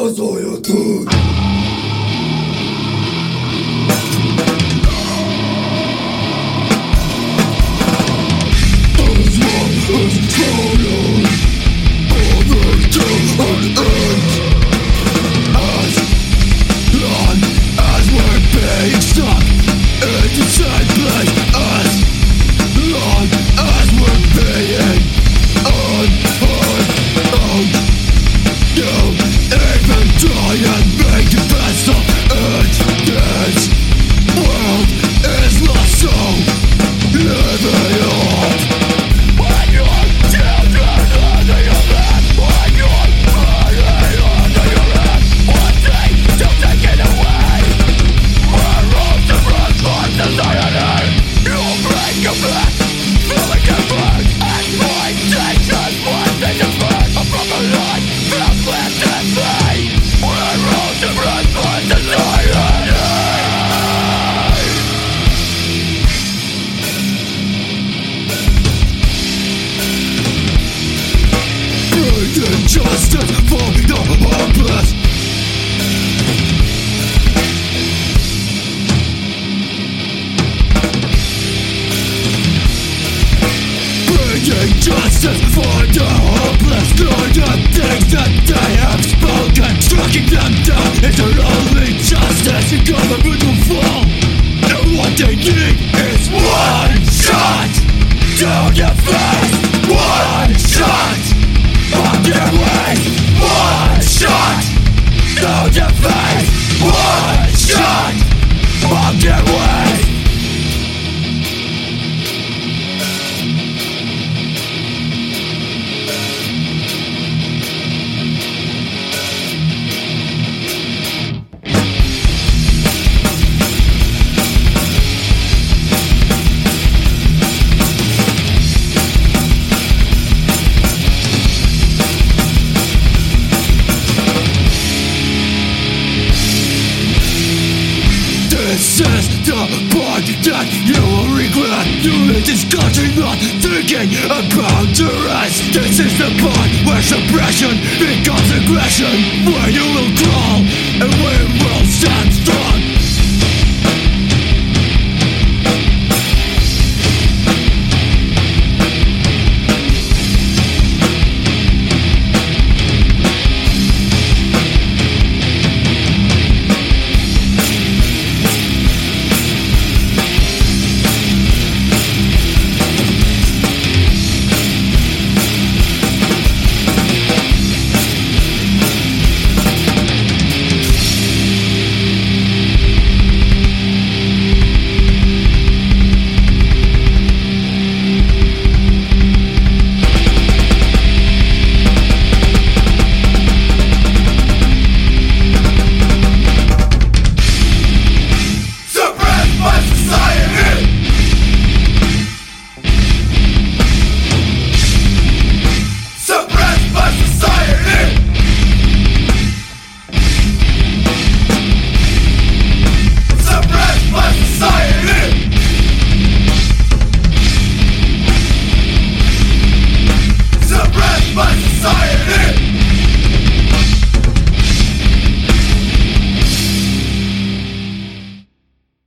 Сказую тут. As long as it's floating, all the till on earth. As long as we're being stuck in the same place. As long as we're being unheard of. You even try and make the best of it. This world is not so living on. When your children under your bed, when you're burning under your head, one day to take it away. We're all different for society. You'll break your back, feeling your back, exploitation, one day to burn a proper life, felt left in vain. We're all different for society. Bringing justice for the hopeless. Bringing justice for the hopeless. Knowing the things that they have spoken, striking them down is their only justice. The government will fall, and what they need is one shot to your face. One shot of your ways. One shot to your face. One shot of your ways. This is the part that you will regret. You live this country not thinking about the rest. This is the part where suppression becomes aggression, where you will crawl and we will stand strong.